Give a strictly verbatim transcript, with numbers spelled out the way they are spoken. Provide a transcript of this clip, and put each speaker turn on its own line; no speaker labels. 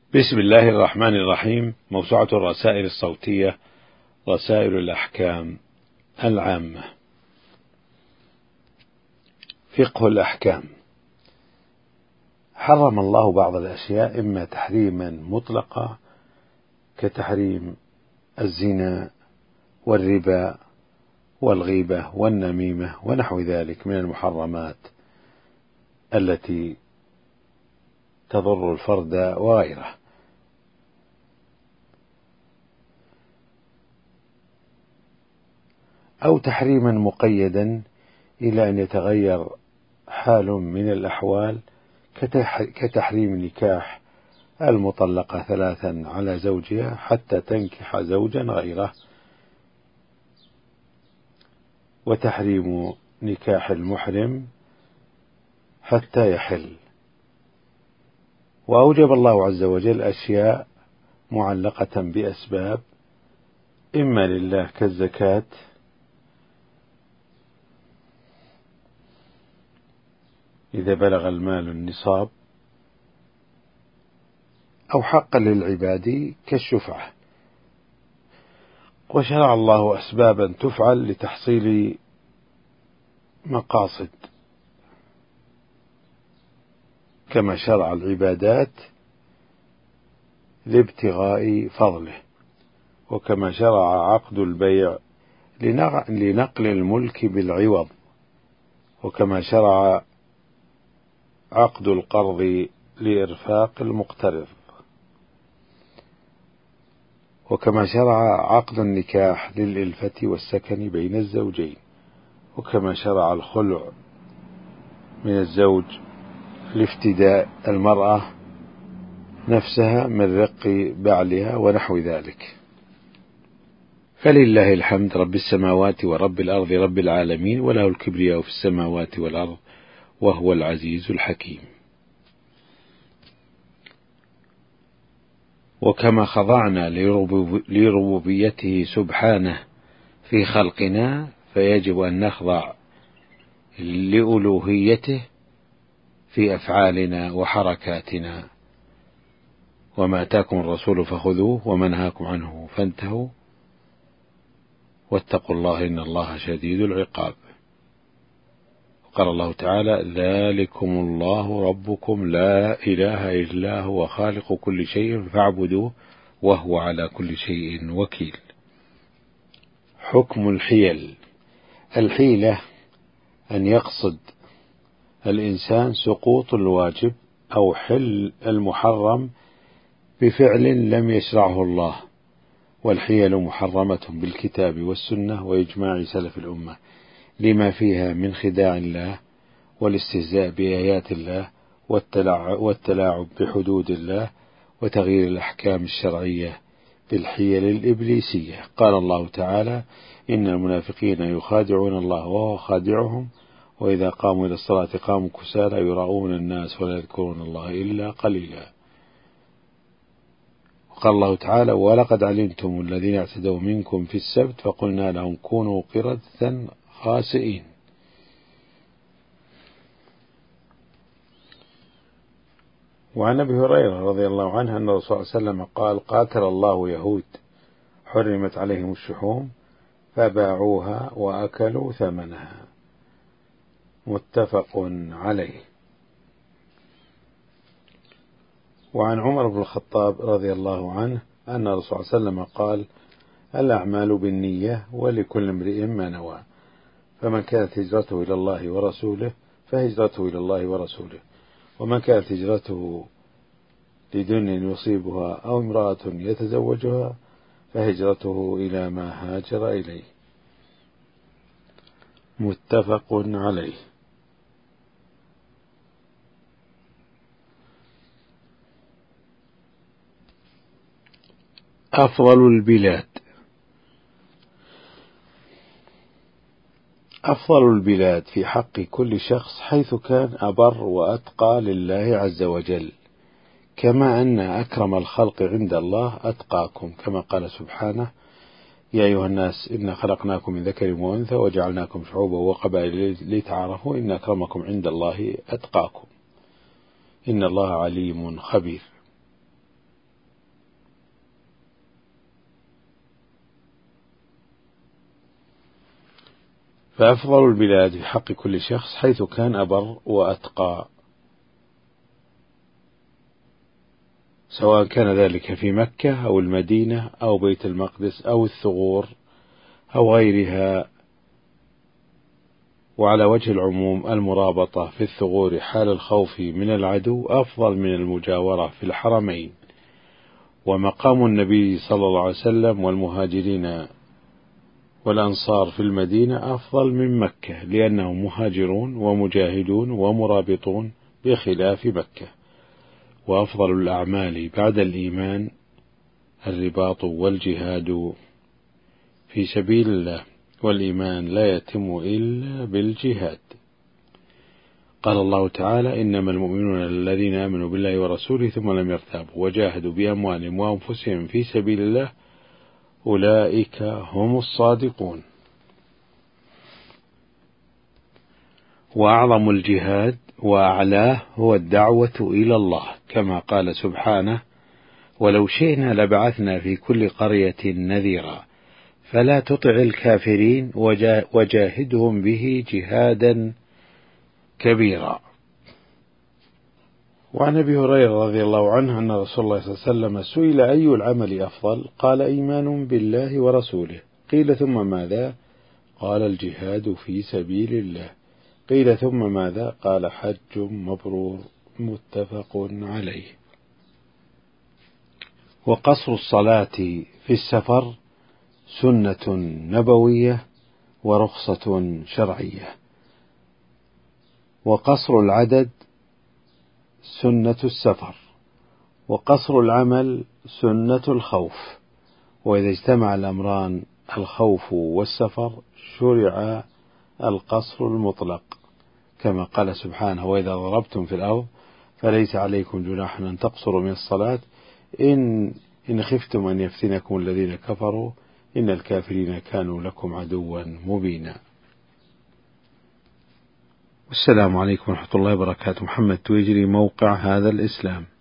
بسم الله الرحمن الرحيم. موسوعة الرسائل الصوتية، رسائل الأحكام العامة. فقه الأحكام. حرم الله بعض الأشياء إما تحريما مطلقا كتحريم الزنا والربا والغيبة والنميمة ونحو ذلك من المحرمات التي تضر الفرد وغيره، أو تحريما مقيدا إلى أن يتغير حال من الأحوال كتحريم نكاح المطلقة ثلاثا على زوجها حتى تنكح زوجا غيره، وتحريم نكاح المحرم حتى يحل. وأوجب الله عز وجل أشياء معلقة بأسباب إما لله كالزكاة إذا بلغ المال النصاب، أو حقا للعباد كالشفعة. وشرع الله أسبابا تفعل لتحصيل مقاصد، كما شرع العبادات لابتغاء فضله، وكما شرع عقد البيع لنقل الملك بالعوض، وكما شرع عقد القرض لإرفاق المقترض، وكما شرع عقد النكاح للإلفة والسكن بين الزوجين، وكما شرع الخلع من الزوج لافتداء المرأة نفسها من رق بعلها ونحو ذلك. فلله الحمد رب السماوات ورب الأرض رب العالمين، وله الكبرياء في السماوات والأرض وهو العزيز الحكيم. وكما خضعنا لربوبيته سبحانه في خلقنا، فيجب أن نخضع لألوهيته في أفعالنا وحركاتنا. وما آتاكم الرسول فخذوه وما نهاكم عنه فانتهوا واتقوا الله إن الله شديد العقاب. قال الله تعالى: ذلكم الله ربكم لا إله إلا هو خالق كل شيء فاعبدوه وهو على كل شيء وكيل. حكم الحيل. الحيلة أن يقصد الإنسان سقوط الواجب أو حل المحرم بفعل لم يشرعه الله، والحيل محرمة بالكتاب والسنة وإجماع سلف الأمة، لما فيها من خداع الله والاستهزاء بآيات الله والتلاعب بحدود الله وتغيير الأحكام الشرعية بالحيل الإبليسية. قال الله تعالى: إن المنافقين يخادعون الله وهو خادعهم وإذا قاموا إلى الصلاة قاموا كسالى يراؤون الناس ولا يذكرون الله إلا قليلا. وقال الله تعالى: ولقد علمتم الذين اعتدوا منكم في السبت فقلنا لهم كونوا قردة خاسئين. وعن أبي هريرة رضي الله عنه أن الرسول صلى الله عليه وسلم قال: قاتل الله يهود حرمت عليهم الشحوم فباعوها وأكلوا ثمنها. متفق عليه. وعن عمر بن الخطاب رضي الله عنه أن الرسول صلى الله عليه وسلم قال: الأعمال بالنية ولكل امرئ ما نوى، فمن كانت هجرته إلى الله ورسوله فهجرته إلى الله ورسوله، ومن كانت هجرته لدنيا يصيبها أو امرأة يتزوجها فهجرته إلى ما هاجر إليه. متفق عليه. أفضل البلاد. أفضل البلاد في حق كل شخص حيث كان أبر وأتقى لله عز وجل، كما أن أكرم الخلق عند الله أتقاكم، كما قال سبحانه: يا أيها الناس إنا خلقناكم من ذكر وأنثى وجعلناكم شعوبا وقبائل لتعارفوا إن أكرمكم عند الله أتقاكم إن الله عليم خبير. فأفضل البلاد في حق كل شخص حيث كان أبر وأتقى، سواء كان ذلك في مكة أو المدينة أو بيت المقدس أو الثغور أو غيرها. وعلى وجه العموم المرابطة في الثغور حال الخوف من العدو أفضل من المجاورة في الحرمين. ومقام النبي صلى الله عليه وسلم والمهاجرين والأنصار في المدينة أفضل من مكة، لأنهم مهاجرون ومجاهدون ومرابطون بخلاف مكة. وأفضل الأعمال بعد الإيمان الرباط والجهاد في سبيل الله، والإيمان لا يتم إلا بالجهاد. قال الله تعالى: إنما المؤمنون الذين آمنوا بالله ورسوله ثم لم يرتابوا وجاهدوا بأموالهم وأنفسهم في سبيل الله أولئك هم الصادقون. وأعظم الجهاد وأعلاه هو الدعوة إلى الله، كما قال سبحانه: ولو شئنا لبعثنا في كل قرية نذيرا فلا تطع الكافرين وجاهدهم به جهادا كبيرا. وعن أبي هريرة رضي الله عنه أن رسول الله صلى الله عليه وسلم سئل: أي العمل أفضل؟ قال: إيمان بالله ورسوله. قيل: ثم ماذا؟ قال: الجهاد في سبيل الله. قيل: ثم ماذا؟ قال: حج مبرور. متفق عليه. وقصر الصلاة في السفر سنة نبوية ورخصة شرعية. وقصر العدد سنة السفر، وقصر العمل سنة الخوف. وإذا اجتمع الأمران الخوف والسفر شرع القصر المطلق، كما قال سبحانه: وإذا ضربتم في الأرض فليس عليكم جناح أن تقصروا من الصلاة إن إن خفتم أن يفتنكم الذين كفروا إن الكافرين كانوا لكم عدوا مبينا. والسلام عليكم ورحمة الله وبركاته. محمد تويجري، موقع هذا الإسلام.